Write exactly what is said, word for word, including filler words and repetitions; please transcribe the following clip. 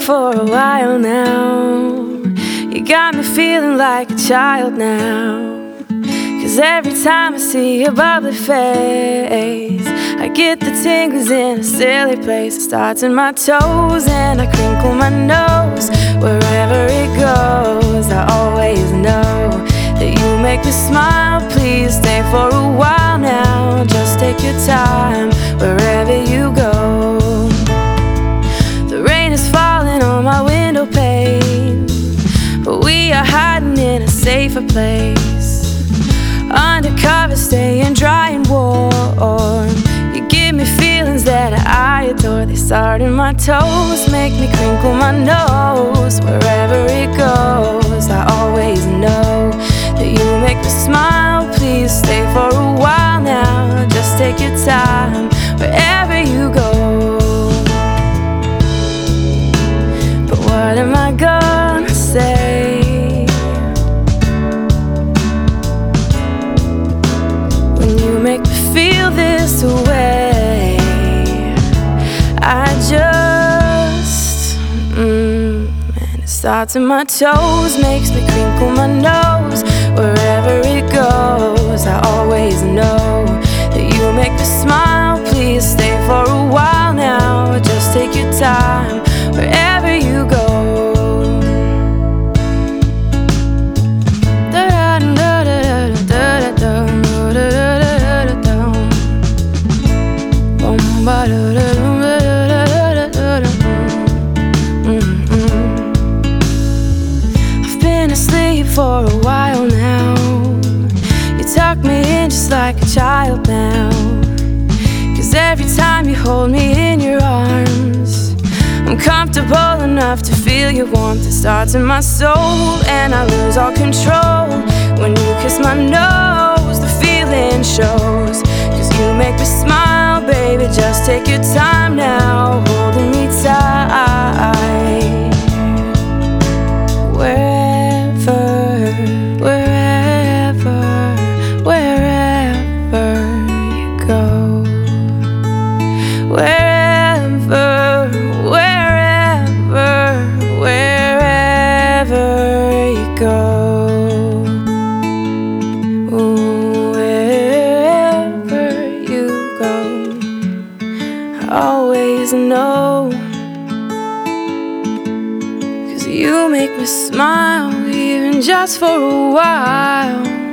for a while now. You got me feeling like a child now. Cause every time I see your bubbly face, I get the tingles in a silly place. It starts in my toes and I crinkle my nose. Wherever it goes, I always know that you make me smile. Please stay for a while now. Just take your time wherever you go. The rain is falling on my window pane, but we are hiding in a safer place. Undercover, staying dry and warm. You give me feelings that I adore. They start in my toes, make me crinkle my nose. Wherever it goes, I always know that you make me smile. Please stay for a while now. Just take your time wherever you go. But what am I gonna say make me feel this way? I just mm, and it starts in my toes, makes me crinkle my nose. Wherever it goes, I always know that you make me smile. Please stay for a while now. Just take your time wherever you go. I've been asleep for a while now. You tuck me in just like a child now. Cause every time you hold me in your arms, I'm comfortable enough to feel your warmth. It starts in my soul and I lose all control. When you kiss my nose, the feeling shows. Cause you make me smile, baby, just take your time now, holding me tight. Wherever, wherever, wherever you go. Wherever, wherever, wherever you go. Always know, cause you make me smile, even just for a while.